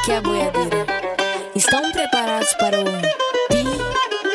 aqui é a boiadeira. Estão preparados para o Pipoco?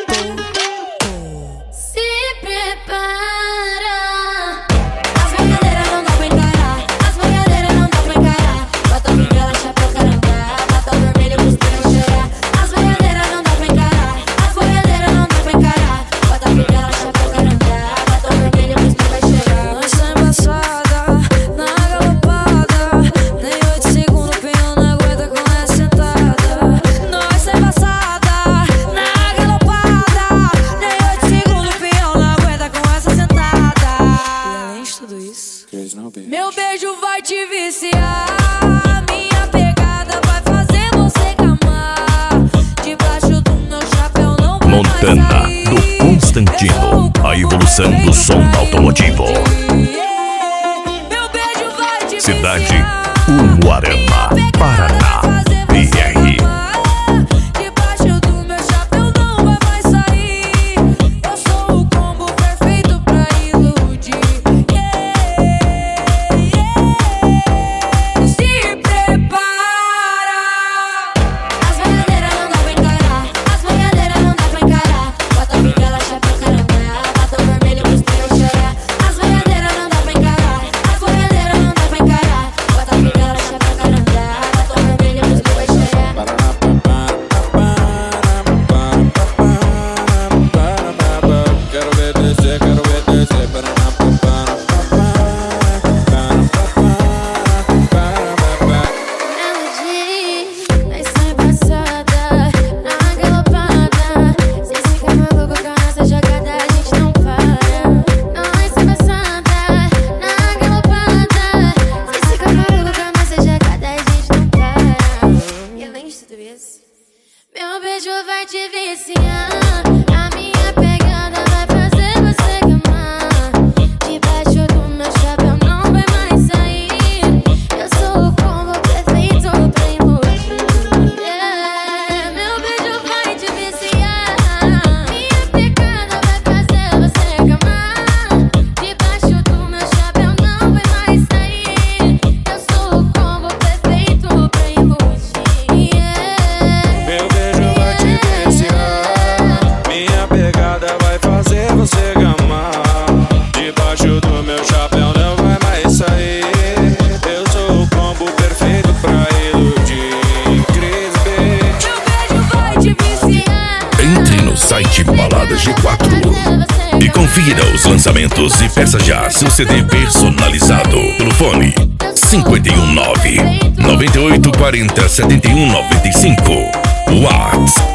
Se prepara. As boiadeiras não dá pra encarar. As boiadeiras não dá pra encarar. Bota bengala, chapéu, carangá. Bota vermelho pros pneus cheirar. As boiadeiras não dá pra encarar. As boiadeiras não dá pra encarar. Bota bengala, chapéu, carangá. Bota vermelho pros pneus cheirar. Nós tá embaçada, na galopada. Nem 8 segundos, pinhão não aguenta com essa sentada. Nós tá embaçada, na galopada. Nem 8 segundos, pinhão não aguenta com essa sentada. E além de tudo isso, meu beijo vai te viciar. Minha pegada vai fazer você gamar. Debaixo do meu chapéu não vai Montana, mais sair. do Constantino, a evolução do som automotivo. Meu beijo vai te Cidade viciar. Umuarama, Paraná, BR. Debaixo do meu chapéu não vai mais sair. Eu sou o combo perfeito pra iludir. Se prepara. As boiadeiras não dá pra encarar. As boiadeiras não dá pra encarar. Bota bengala, chapéu, carangá. Bota vermelho pros pneus cheirar. As boiadeiras não dá pra encarar. As boiadeiras não dá pra encarar. Bota bengala, chapéu, carangá. Bota vermelho pros pneus cheirar. Quero ver descer, quero ver descer. Melody, nós tá embaçada, na galopada. Cê fica maluco com essa jogada, a gente não para. Nós tá embaçada, na galopada. Cê fica maluco com essa jogada, a gente não para. E além de tudo isso, meu beijo vai te viciar. A minha pegada vai fazer você gamar. Debaixo do meu chapéu não vai mais sair. Eu sou o combo perfeito pra iludir. Meu beijo vai te viciar. Minha pegada vai fazer você gamar. Debaixo do meu chapéu não vai mais sair. Eu sou o combo perfeito pra iludir. Meu beijo vai te viciar. Minha pegada vai fazer você gamar. Debaixo do meu chapéu não vai mais sair. Eu sou o combo perfeito pra iludir. Cris, bitch. Meu beijo vai te viciar. Entre no site Baladas G4 e confira os lançamentos e peça já seu CD personalizado pelo fone 519 9840 7195. Whats